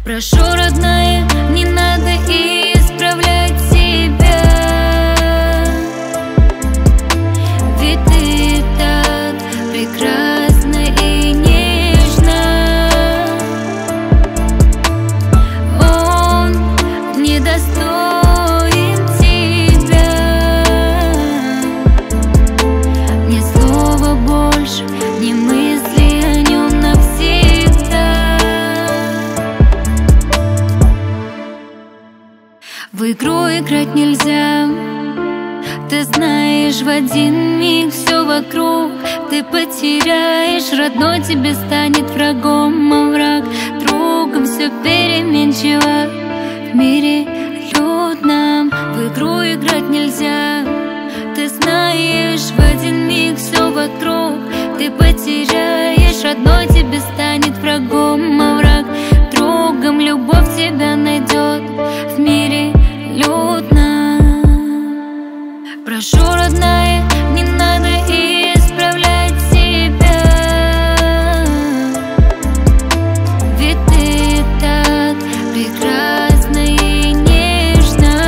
Прошу, родная, не надо исправлять себя, ведь ты так прекрасна и нежна. Он недостоин тебя. Ни слова больше, ни мысли о нем навсегда. В игру играть нельзя, ты знаешь, в один миг все вокруг ты потеряешь. Родной тебе станет врагом, а враг другом. Все переменчиво в мире людном. В игру играть нельзя, ты знаешь, в один миг все вокруг ты потеряешь. Родной тебе станет врагом, а враг другом. Любовь тебя найдет в мире людном. Прошу, родная, не надо исправлять себя, ведь ты так прекрасна и нежна.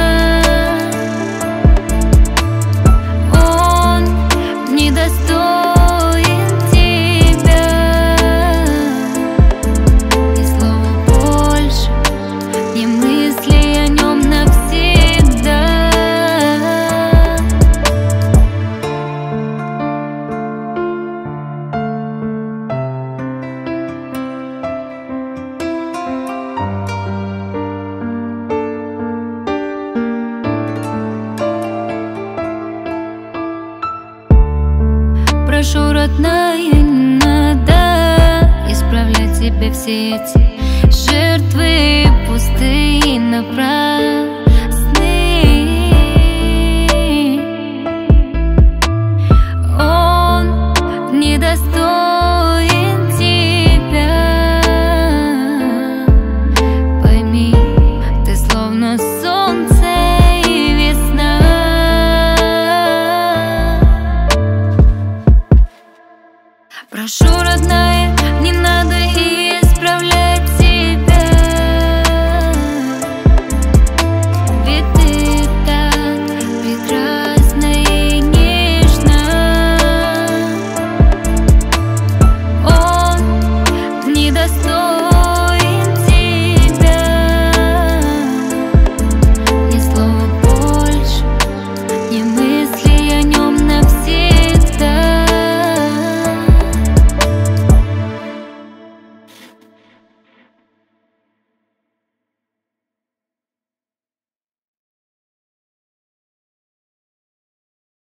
Он недостоин тебя. Ни слова больше, ни мысли о нем навсегда. Прошу, родная, не надо исправлять себе все эти жертвы пустые, напрасные. Он недостоин тебя. Пойми, ты словно солнце и весна. Прошу, родная, не надо исправлять себя, ведь ты так прекрасна и нежна. Он недостоин